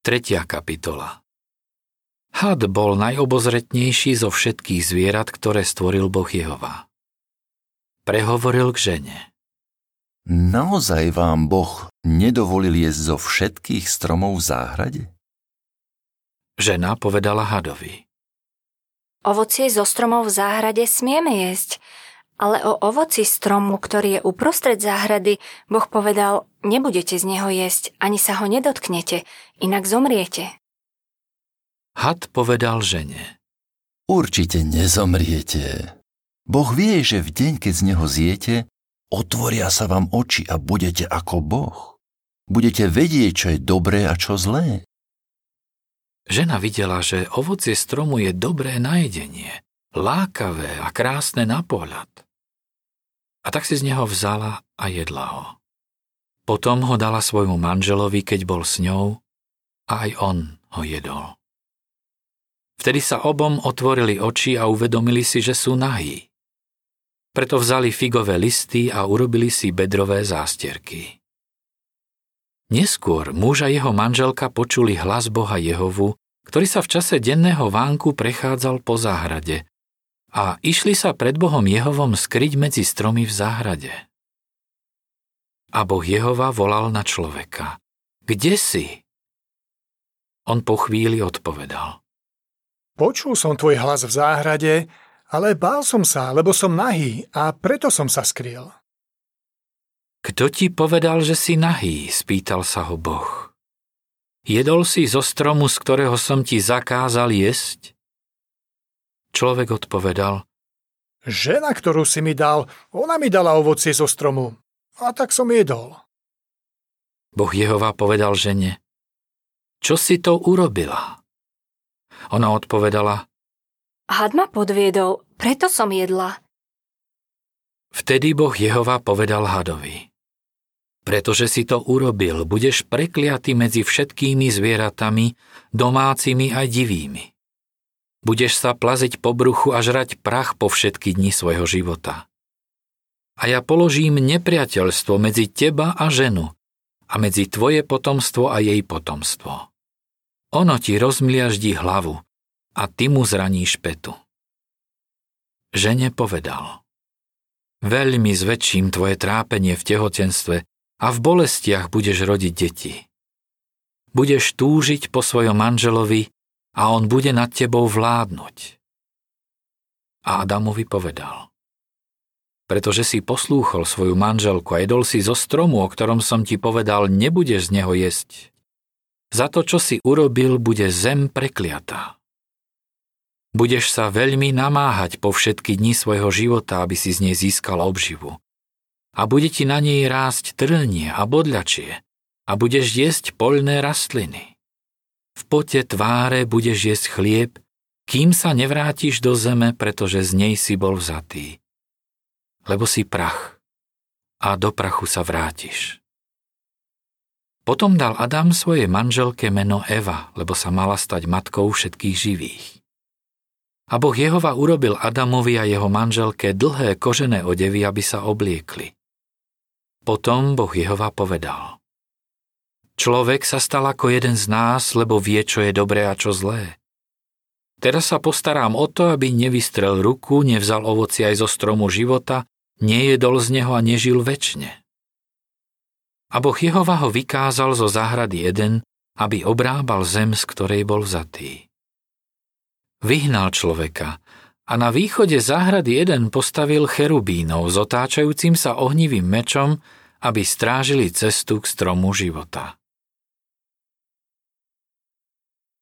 3. kapitola. Had bol najobozretnejší zo všetkých zvierat, ktoré stvoril Boh Jehova. Prehovoril k žene. Naozaj vám Boh nedovolil jesť zo všetkých stromov v záhrade? Žena povedala hadovi. Ovocie zo stromov v záhrade smieme jesť, ale o ovoci stromu, ktorý je uprostred záhrady, Boh povedal, nebudete z neho jesť, ani sa ho nedotknete, inak zomriete. Had povedal žene. Určite nezomriete. Boh vie, že v deň, keď z neho zjete, otvoria sa vám oči a budete ako Boh. Budete vedieť, čo je dobré a čo zlé. Žena videla, že ovocie stromu je dobré na jedenie, lákavé a krásne na pohľad. A tak si z neho vzala a jedla ho. Potom ho dala svojmu manželovi, keď bol s ňou, a aj on ho jedol. Vtedy sa obom otvorili oči a uvedomili si, že sú nahí. Preto vzali figové listy a urobili si bedrové zástierky. Neskôr muž a jeho manželka počuli hlas Boha Jehovu, ktorý sa v čase denného vánku prechádzal po záhrade, a išli sa pred Bohom Jehovom skryť medzi stromy v záhrade. A Boh Jehova volal na človeka. Kde si? On po chvíli odpovedal. Počul som tvoj hlas v záhrade, ale bál som sa, lebo som nahý a preto som sa skryl. Kto ti povedal, že si nahý? Spýtal sa ho Boh. Jedol si zo stromu, z ktorého som ti zakázal jesť? Človek odpovedal. Žena, ktorú si mi dal, ona mi dala ovocie zo stromu. A tak som jedol. Boh Jehova povedal žene. Čo si to urobila? Ona odpovedala. Had ma podviedol, preto som jedla. Vtedy Boh Jehova povedal hadovi. Pretože si to urobil, budeš prekliaty medzi všetkými zvieratami, domácimi aj divými. Budeš sa plaziť po bruchu a žrať prach po všetky dni svojho života. A ja položím nepriateľstvo medzi teba a ženu a medzi tvoje potomstvo a jej potomstvo. Ono ti rozmliaždí hlavu a ty mu zraníš petu. Žene povedal. Veľmi zväčším tvoje trápenie v tehotenstve a v bolestiach budeš rodiť deti. Budeš túžiť po svojom manželovi a on bude nad tebou vládnuť. A Adamovi povedal. Pretože si poslúchol svoju manželku a jedol si zo stromu, o ktorom som ti povedal, nebudeš z neho jesť. Za to, čo si urobil, bude zem prekliatá. Budeš sa veľmi namáhať po všetky dni svojho života, aby si z nej získal obživu. A bude ti na nej rásť trnie a bodľačie a budeš jesť poľné rastliny. V pote tváre budeš jesť chlieb, kým sa nevrátiš do zeme, pretože z nej si bol vzatý. Lebo si prach a do prachu sa vrátiš. Potom dal Adam svojej manželke meno Eva, lebo sa mala stať matkou všetkých živých. A Boh Jehova urobil Adamovi a jeho manželke dlhé kožené odevy, aby sa obliekli. Potom Boh Jehova povedal. Človek sa stal ako jeden z nás, lebo vie, čo je dobré a čo zlé. Teraz sa postarám o to, aby nevystrel ruku, nevzal ovocie aj zo stromu života, nejedol z neho a nežil večne. A Boh Jehova ho vykázal zo záhrady Eden, aby obrábal zem, z ktorej bol vzatý. Vyhnal človeka a na východe záhrady Eden postavil cherubínov s otáčajúcim sa ohnivým mečom, aby strážili cestu k stromu života.